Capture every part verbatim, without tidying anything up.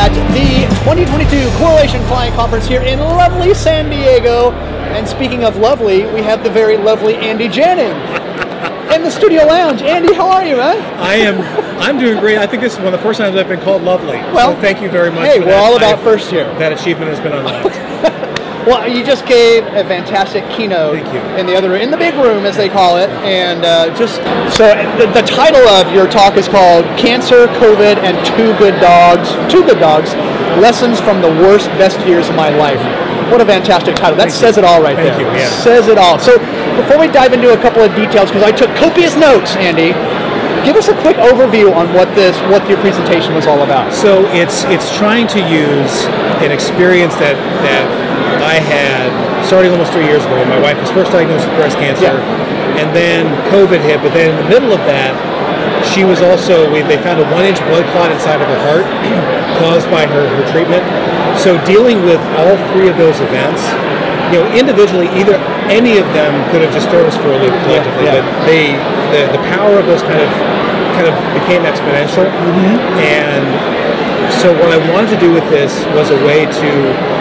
at the twenty twenty-two Correlation Client Conference here in lovely San Diego. And speaking of lovely, we have the very lovely Andy Janning in the studio lounge. Andy, how are you, man? I am. I'm doing great. I think this is one of the first times I've been called lovely. Well, so thank you very much. Hey, for we're that. all about I've, first here. That achievement has been unlocked. Well, you just gave a fantastic keynote Thank you. in the other in the big room, as they call it, and uh, just so the, the title of your talk is called "Cancer, COVID, and Two Good Dogs." Two Good Dogs: Lessons from the Worst, Best Years of My Life. What a fantastic title! That Thank says you. it all right Thank there. you, yeah. Says it all. So before we dive into a couple of details, because I took copious notes, Andy, give us a quick overview on what this, what your presentation was all about. So it's it's trying to use an experience that that I had starting almost three years ago when my wife was first diagnosed with breast cancer, Yeah. and then COVID hit. But then in the middle of that, she was also we, they found a one-inch blood clot inside of her heart caused by her, her treatment. So dealing with all three of those events, you know, individually, either any of them could have just thrown us for a loop collectively, Yeah, yeah. but they the, the power of those kind of kind of became exponential. Mm-hmm. And so what I wanted to do with this was a way to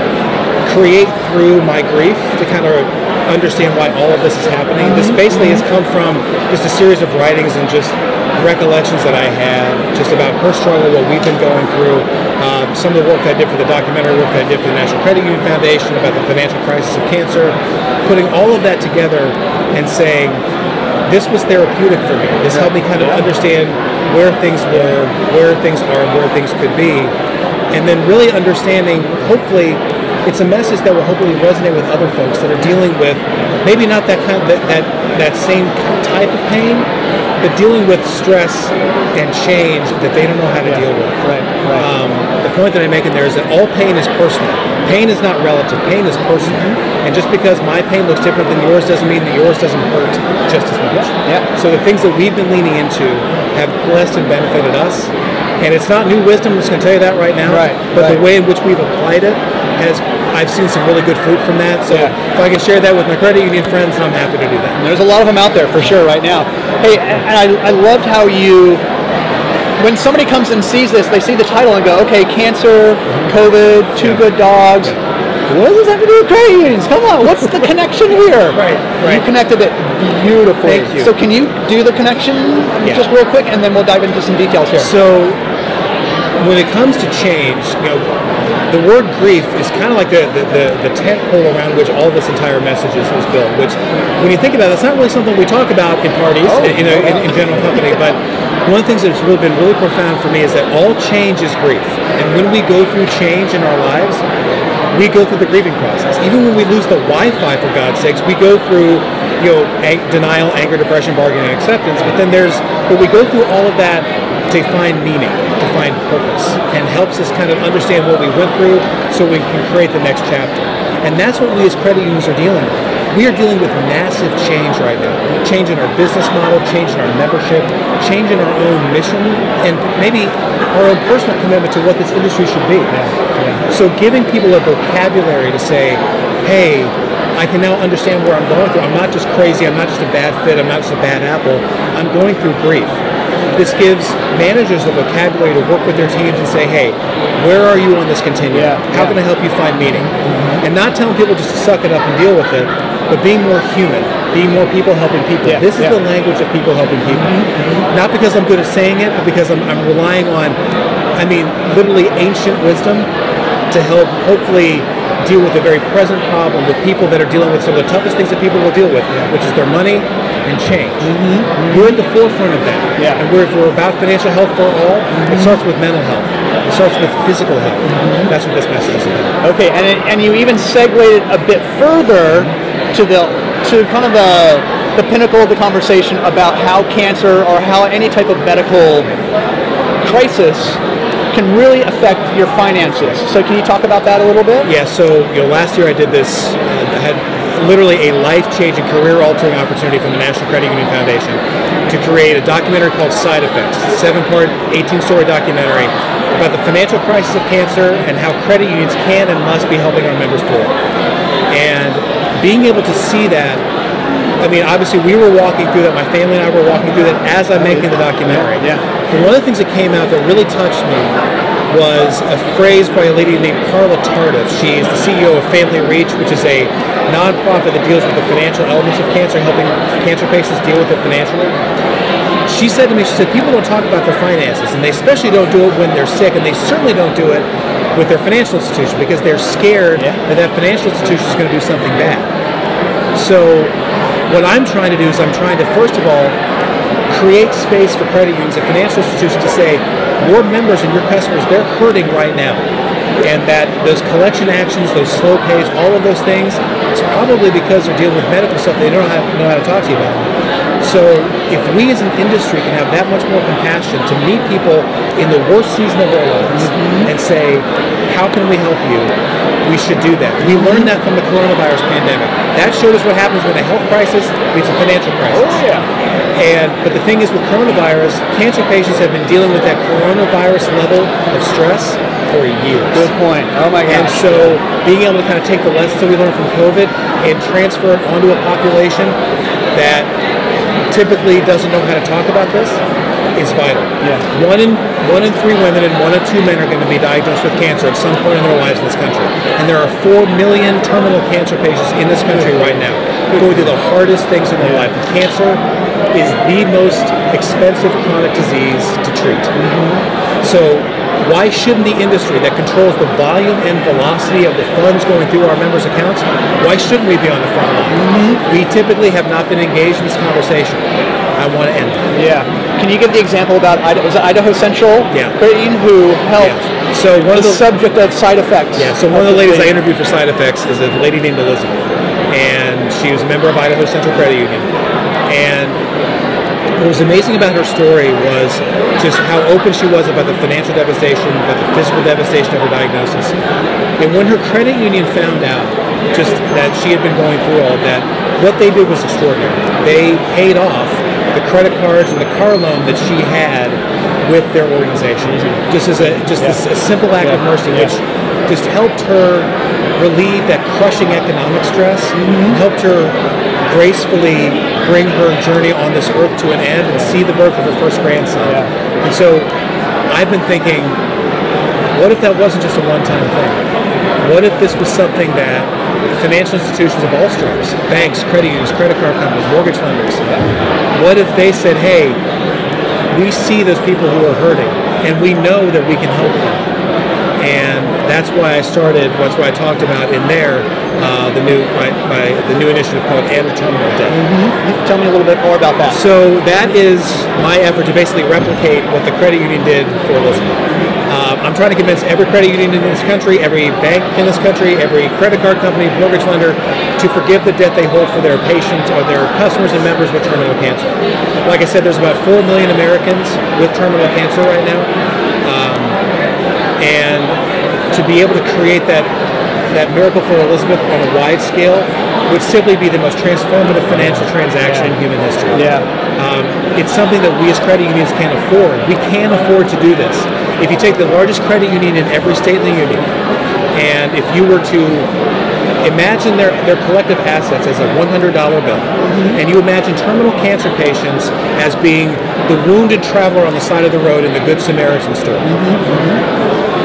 create through my grief to kind of understand why all of this is happening. This basically has come from just a series of writings and just recollections that I had just about her struggle, what we've been going through, uh, some of the work that I did for the documentary work that I did for the National Credit Union Foundation about the financial crisis of cancer, putting all of that together and saying, this was therapeutic for me. This helped me kind of understand where things were, where things are, and where things could be. And then really understanding, hopefully, it's a message that will hopefully resonate with other folks that are dealing with maybe not that kind of, that, that, that same type of pain, but dealing with stress and change that they don't know how to Yeah. deal with. Right, right. Um, the point that I'm making there is that all pain is personal. Pain is not relative. Pain is personal. And just because my pain looks different than yours doesn't mean that yours doesn't hurt just as much. Yeah. So the things that we've been leaning into have blessed and benefited us. And it's not new wisdom, I'm just going to tell you that right now. Right, But right. the way in which we've applied it has, I've seen some really good fruit from that. So Yeah. if I can share that with my credit union friends, I'm happy to do that. And there's a lot of them out there for sure right now. Hey, and I, I loved how you, when somebody comes and sees this, they see the title and go, okay, cancer, COVID, two Yeah. good dogs. What does that have to do with credit unions? Come on, what's the connection here? Right, right. You connected it beautifully. Thank you. So can you do the connection Yeah. just real quick, and then we'll dive into some details here. So when it comes to change, you know, the word grief is kind of like the, the, the, the tent pole around which all this entire message is, is built, which when you think about it, it's not really something we talk about in parties, Oh, in, in, a, in, okay. in general company, but one of the things that's really been really profound for me is that all change is grief. And when we go through change in our lives, we go through the grieving process. Even when we lose the Wi-Fi, for God's sakes, we go through, you know, ang- denial, anger, depression, bargaining, and acceptance. But then there's, but we go through all of that to find meaning, to find purpose, and helps us kind of understand what we went through so we can create the next chapter. And that's what we as credit unions are dealing with. We are dealing with massive change right now. Change in our business model, change in our membership, change in our own mission, and maybe our own personal commitment to what this industry should be. So giving people a vocabulary to say, hey, I can now understand where I'm going through. I'm not just crazy. I'm not just a bad fit. I'm not just a bad apple. I'm going through grief. This gives managers a vocabulary to work with their teams and say, hey, where are you on this continuum? Yeah, How yeah. can I help you find meaning? And not telling people just to suck it up and deal with it, but being more human, being more people helping people. Yeah, This is yeah. the language of people helping people. Not because I'm good at saying it, but because I'm, I'm relying on, I mean, literally ancient wisdom to help hopefully deal with a very present problem with people that are dealing with some of the toughest things that people will deal with, which is their money and change. We're at the forefront of that. Yeah. And we're, if we're about financial health for all, it starts with mental health. It starts with physical health. That's what this message is about. Okay, and it, and you even segued it a bit further to the to kind of the the pinnacle of the conversation about how cancer or how any type of medical crisis can really affect your finances. So can you talk about that a little bit? Yeah, so you know, last year I did this, uh, I had literally a life-changing, career-altering opportunity from the National Credit Union Foundation to create a documentary called Side Effects, a seven-part, eighteen-story documentary about the financial crisis of cancer and how credit unions can and must be helping our members through it. And being able to see that, I mean, obviously we were walking through that, my family and I were walking through that as I'm making the documentary. Yeah. But one of the things that came out that really touched me was a phrase by a lady named Carla Tardif. She's the C E O of Family Reach, which is a nonprofit that deals with the financial elements of cancer, helping cancer patients deal with it financially. She said to me, she said, people don't talk about their finances, and they especially don't do it when they're sick, and they certainly don't do it with their financial institution because they're scared Yeah. that that financial institution is going to do something bad. So what I'm trying to do is I'm trying to, first of all, create space for credit unions and financial institutions to say, your members and your customers, they're hurting right now. And that those collection actions, those slow pays, all of those things, it's probably because they're dealing with medical stuff they don't have, know how to talk to you about. So if we as an industry can have that much more compassion to meet people in the worst season of their lives mm-hmm. and say, how can we help you? We should do that. We learned that from the coronavirus pandemic. That showed us what happens when a health crisis meets a financial crisis. Oh, yeah. And but the thing is with coronavirus, cancer patients have been dealing with that coronavirus level of stress for years. Good point. Oh my And gosh. so being able to kind of take the lessons that we learned from COVID and transfer it onto a population that typically doesn't know how to talk about this is vital. Yeah. One in one in three women and one in two men are going to be diagnosed with cancer at some point in their lives in this country. And there are four million terminal cancer patients in this country right now going through the hardest things in their life. And cancer is the most expensive chronic disease to treat. Mm-hmm. So why shouldn't the industry that controls the volume and velocity of the funds going through our members' accounts, why shouldn't we be on the front line? Mm-hmm. We typically have not been engaged in this conversation. I want to end it. Yeah. Can you give the example about, was it Idaho Central? Yeah. Credit union who helped Yeah. So one the, of the subject of side effects. Yeah, so one of the ladies I interviewed for Side Effects is a lady named Elizabeth. And she was a member of Idaho Central Credit Union. And what was amazing about her story was just how open she was about the financial devastation, about the physical devastation of her diagnosis. And when her credit union found out just that she had been going through all of that, what they did was extraordinary. They paid off the credit cards and the car loan that she had with their organization. Just as a just Yeah. this, a simple act Yeah. of mercy, Yeah. which just helped her relieve that crushing economic stress, mm-hmm. helped her gracefully bring her journey on this earth to an end and see the birth of her first grandson. Yeah. And so I've been thinking, what if that wasn't just a one-time thing? What if this was something that financial institutions of all stripes, banks, credit unions, credit card companies, mortgage lenders, what if they said, hey, we see those people who are hurting and we know that we can help them. And that's why I started, that's why I talked about in there uh, the new my, my the new initiative called End Terminal Debt. Mm-hmm. Tell me a little bit more about that. So that is my effort to basically replicate what the credit union did for Elizabeth. Um, I'm trying to convince every credit union in this country, every bank in this country, every credit card company, mortgage lender to forgive the debt they hold for their patients or their customers and members with terminal cancer. Like I said, there's about four million Americans with terminal cancer right now. Um, and to be able to create that that miracle for Elizabeth on a wide scale would simply be the most transformative financial transaction Yeah. in human history. Yeah. Um, it's something that we as credit unions can't afford. We can afford to do this. If you take the largest credit union in every state in the union, and if you were to imagine their, their collective assets as a one hundred dollar bill, mm-hmm. and you imagine terminal cancer patients as being the wounded traveler on the side of the road in the Good Samaritan story. Mm-hmm.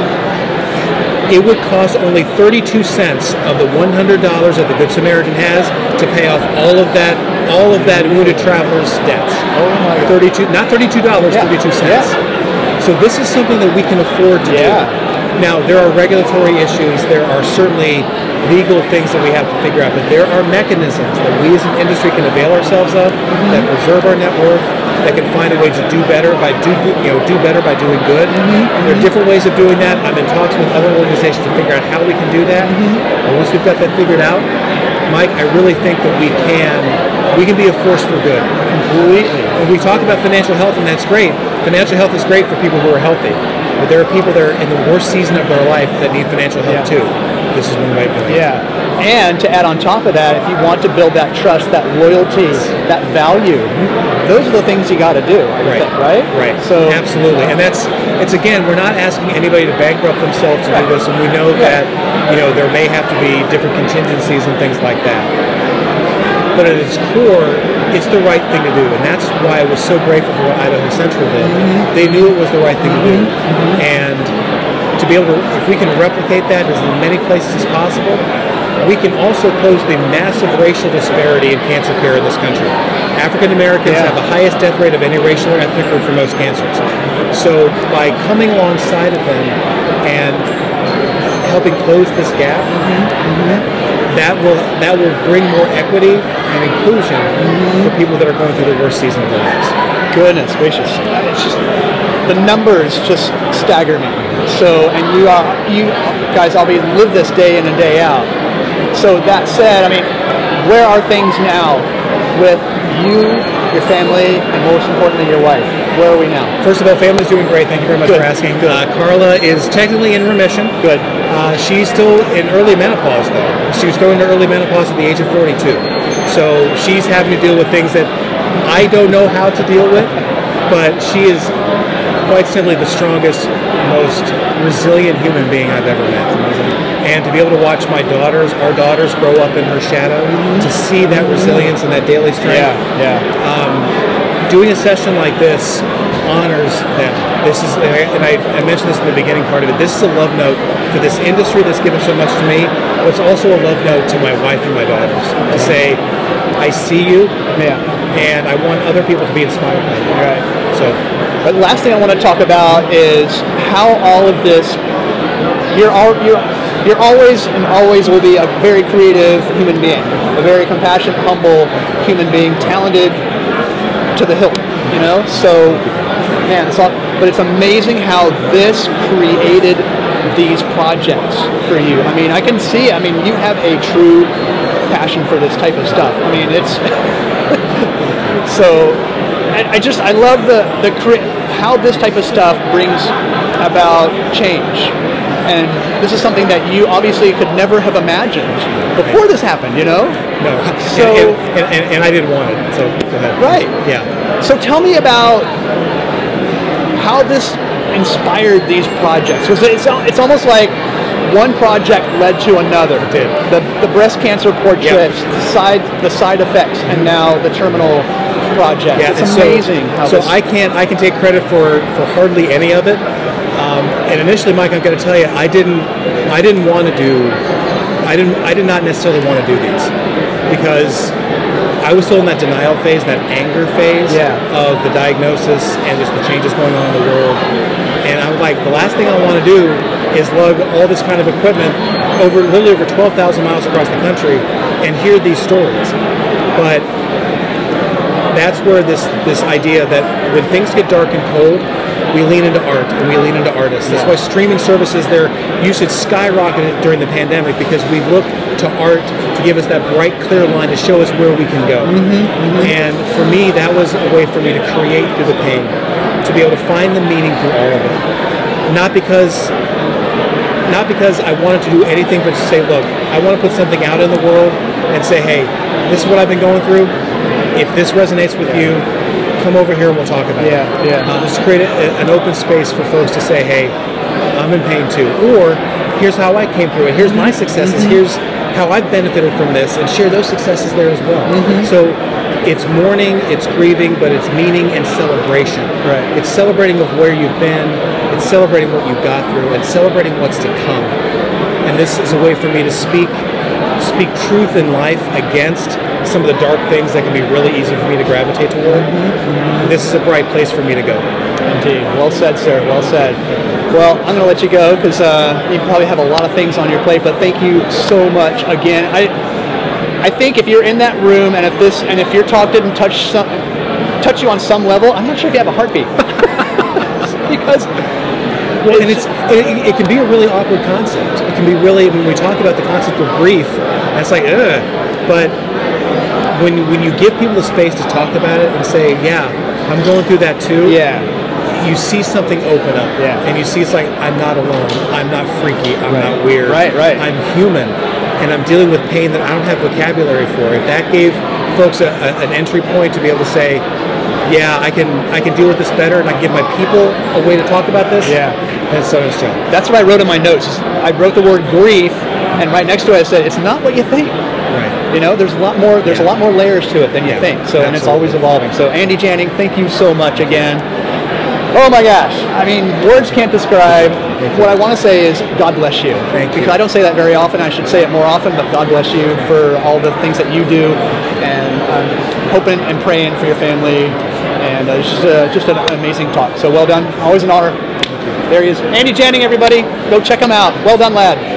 It would cost only thirty-two cents of the one hundred dollars that the Good Samaritan has to pay off all of that all of that wounded traveler's debts. Oh my God. thirty-two, not thirty-two dollars, Yeah. thirty-two cents. Yeah. So this is something that we can afford to Yeah. do. Now, there are regulatory issues, there are certainly legal things that we have to figure out, but there are mechanisms that we as an industry can avail ourselves of mm-hmm. that preserve our net worth, that can find a way to do better by do you know do better by doing good. Mm-hmm. There are different ways of doing that. I'm in talks with other organizations to figure out how we can do that. Mm-hmm. And once we've got that figured out, Mike, I really think that we can we can be a force for good. Completely. When we talk about financial health, and that's great. Financial health is great for people who are healthy. But there are people that are in the worst season of their life that need financial help Yeah. too. This is one way of doing it. Yeah. And to add on top of that, if you want to build that trust, that loyalty, that value, those are the things you got to do. I Right. think, right? Right. So absolutely. And that's it's again, we're not asking anybody to bankrupt themselves to Right. do this, and we know that you know there may have to be different contingencies and things like that. But at its core, it's the right thing to do, and that's why I was so grateful for what Idaho Central did. Mm-hmm. They knew it was the right thing to do, mm-hmm. and to be able to, if we can replicate that as many places as possible, we can also close the massive racial disparity in cancer care in this country. African Americans Yeah. have the highest death rate of any racial or ethnic group for most cancers. So by coming alongside of them and helping close this gap, that will that will bring more equity and inclusion for people that are going through the worst season of their lives. Goodness gracious, it's just the numbers just stagger me. So, and you are you guys obviously live this day in and day out. So that said, I mean, where are things now with you, your family, and most importantly, your wife? Where are we now? First of all, family's doing great. Thank you very much Good. for asking. Good. Uh, Carla is technically in remission. Good. Uh, she's still in early menopause, though. She was going into early menopause at the age of forty-two. So she's having to deal with things that I don't know how to deal with, but she is quite simply the strongest, most resilient human being I've ever met. And to be able to watch my daughters, our daughters, grow up in her shadow, to see that resilience and that daily strength. Yeah, yeah. Um, doing a session like this honors them. This is, and I, I mentioned this in the beginning part of it, this is a love note for this industry that's given so much to me, but it's also a love note to my wife and my daughters to say, I see you, Yeah. and I want other people to be inspired by you. Right. So, But the last thing I want to talk about is how all of this, you're all, you're, you're always and always will be a very creative human being, a very compassionate, humble human being, talented to the hilt, you know? So, man, it's all, but it's amazing how this created these projects for you. I mean, I can see, I mean, you have a true passion for this type of stuff. I mean, it's, so, I, I just, I love the, the, cre- how this type of stuff brings about change. And this is something that you obviously could never have imagined before this happened, you know? no. So- and, and, and, and I didn't want it, so go ahead. Right. Yeah. So tell me about how this inspired these projects. Because it's, it's almost like one project led to another. It did. The, the breast cancer portraits, the side the side effects, and now the terminal project. Yeah, it's and so- amazing how So this... I can't I can take credit for, for hardly any of it. Um, and initially, Mike, I'm going to tell you, I didn't I didn't want to do I didn't I did not necessarily want to do these because I was still in that denial phase, that anger phase Yeah. of the diagnosis and just the changes going on in the world. And I'm like, the last thing I want to do is lug all this kind of equipment over literally over twelve thousand miles across the country and hear these stories. But that's where this this idea that when things get dark and cold, we lean into art and we lean into artists. That's why streaming services, their usage skyrocketed during the pandemic because we look to art to give us that bright, clear line to show us where we can go. Mm-hmm, mm-hmm. And for me, that was a way for me to create through the pain, to be able to find the meaning through all of it. Not because not because I wanted to do anything but to say, look, I want to put something out in the world and say, hey, this is what I've been going through. If this resonates with you, come over here and we'll talk about Yeah, it. yeah. Uh, just create a, an open space for folks to say, hey, I'm in pain too. Or here's how I came through it. Here's my successes. Mm-hmm. Here's how I've benefited from this, and share those successes there as well. Mm-hmm. So it's mourning, it's grieving, but it's meaning and celebration. Right. It's celebrating of where you've been. It's celebrating what you got through, and celebrating what's to come. And this is a way for me to speak speak truth in life against some of the dark things that can be really easy for me to gravitate toward. Mm-hmm. This is a bright place for me to go. Indeed. Well said, sir. Well said. Well, I'm going to let you go because uh, you probably have a lot of things on your plate, but thank you so much again. I I think if you're in that room and if this and if your talk didn't touch some touch you on some level, I'm not sure if you have a heartbeat. Because Well, and it's it, it can be a really awkward concept. It can be really, when we talk about the concept of grief, and it's like, ugh. But when when you give people the space to talk about it and say, yeah, I'm going through that too. yeah, You see something open up. Yeah. And you see it's like, I'm not alone. I'm not freaky. I'm Right. not weird. Right, right. I'm human. And I'm dealing with pain that I don't have vocabulary for. If that gave folks a, a, an entry point to be able to say, yeah, I can I can deal with this better, and I can give my people a way to talk about this. Yeah. That's so nice job. that's what I wrote in my notes. I wrote the word grief, and right next to it I said, it's not what you think. Right. You know, there's a lot more. There's Yeah. a lot more layers to it than you Yeah, think. So, and it's absolutely. always evolving. So, Andy Janning, thank you so much again. Oh my gosh! I mean, words can't describe what I want to say is God bless you. Thank you. Because I don't say that very often. I should say it more often, but God bless you for all the things that you do, and I'm hoping and praying for your family. And uh, it's just, uh, just an amazing talk. So well done. Always an honor. There he is. Andy Janning, everybody. Go check him out. Well done, lad.